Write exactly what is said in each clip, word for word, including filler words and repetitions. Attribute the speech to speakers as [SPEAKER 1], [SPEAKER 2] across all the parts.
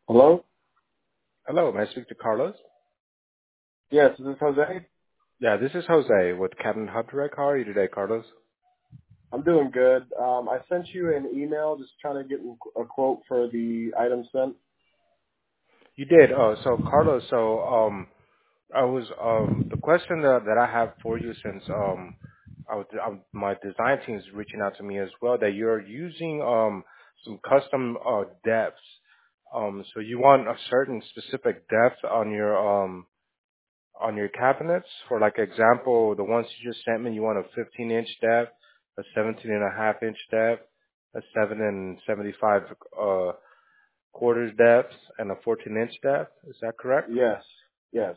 [SPEAKER 1] Hello?
[SPEAKER 2] Hello, may I speak to Carlos?
[SPEAKER 1] Yes, is this Jose?
[SPEAKER 2] Yeah, this is Jose with Captain Hub Direct. How are you today, Carlos?
[SPEAKER 1] I'm doing good. Um, I sent you an email just trying to get a quote for the item sent.
[SPEAKER 2] You did. Oh, so Carlos, so um, I was um, the question that, that I have for you since um, I was um, my design team is reaching out to me as well that you're using um some custom uh depths. Um, so you want a certain specific depth on your um on your cabinets. For like example, the ones you just sent me, you want a fifteen inch depth, a seventeen and a half inch depth, a seven and seventy-five uh, quarters depth, and a fourteen inch depth. Is that correct?
[SPEAKER 1] Yes, yes.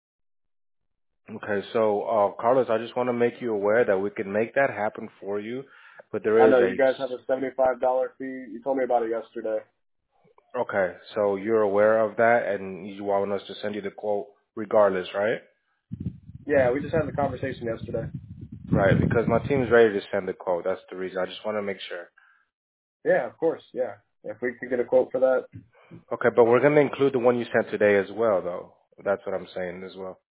[SPEAKER 2] Okay, so uh, Carlos, I just want to make you aware that we can make that happen for you, but
[SPEAKER 1] I
[SPEAKER 2] there is
[SPEAKER 1] know
[SPEAKER 2] a
[SPEAKER 1] you guys have a seventy-five dollars fee. You told me about it yesterday.
[SPEAKER 2] okay. So you're aware of that, and you want us to send you the quote regardless, right?
[SPEAKER 1] Yeah, we just had the conversation yesterday.
[SPEAKER 2] Right, because my team's ready to send the quote. That's the reason. I just want to make sure.
[SPEAKER 1] Yeah, of course, yeah. If we could get a quote for that.
[SPEAKER 2] Okay, but we're going to include the one you sent today as well, though. That's what I'm saying as well.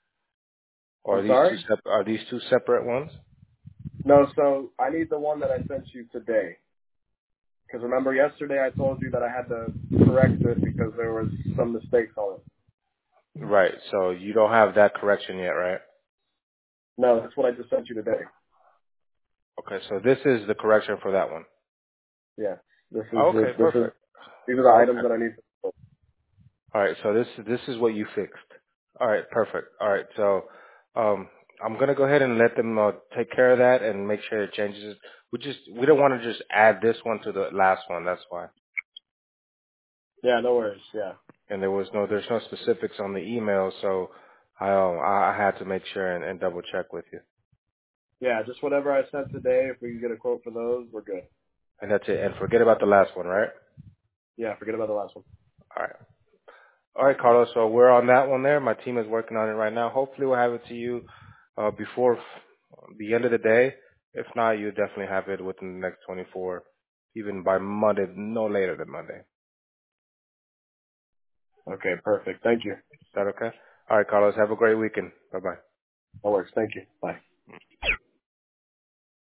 [SPEAKER 2] Or
[SPEAKER 1] I'm
[SPEAKER 2] are these two
[SPEAKER 1] sorry?
[SPEAKER 2] sep- are these two separate ones?
[SPEAKER 1] No, so I need the one that I sent you today. Because remember yesterday I told you that I had to correct it because there was some mistakes on it.
[SPEAKER 2] Right. So you don't have that correction yet, right?
[SPEAKER 1] No, that's what I just sent you today.
[SPEAKER 2] Okay, so this is the correction for that one.
[SPEAKER 1] Yeah. This is
[SPEAKER 2] Okay,
[SPEAKER 1] this is
[SPEAKER 2] perfect.
[SPEAKER 1] these are the items
[SPEAKER 2] Okay.
[SPEAKER 1] that I need.
[SPEAKER 2] All right. So this this is what you fixed. All right. Perfect. All right. So um, I'm gonna go ahead and let them uh, take care of that and make sure it changes. it. We just we don't want to just add this one to the last one. That's why.
[SPEAKER 1] Yeah, no worries. Yeah.
[SPEAKER 2] And there was no there's no specifics on the email, so I um, I I had to make sure and, and double check with you.
[SPEAKER 1] Yeah, just whatever I sent today, if we can get a quote for those, we're good.
[SPEAKER 2] And that's it. And forget about the last one, right?
[SPEAKER 1] Yeah, forget about the last one.
[SPEAKER 2] All right. All right, Carlos. So we're on that one there. My team is working on it right now. Hopefully, we'll have it to you uh, before f- the end of the day. If not, you definitely have it within the next twenty-four, even by Monday, no later than Monday. Is
[SPEAKER 1] Okay, perfect. Thank you.
[SPEAKER 2] that okay? All right, Carlos. Have a great weekend. Bye bye.
[SPEAKER 1] That works. Thank you. Bye.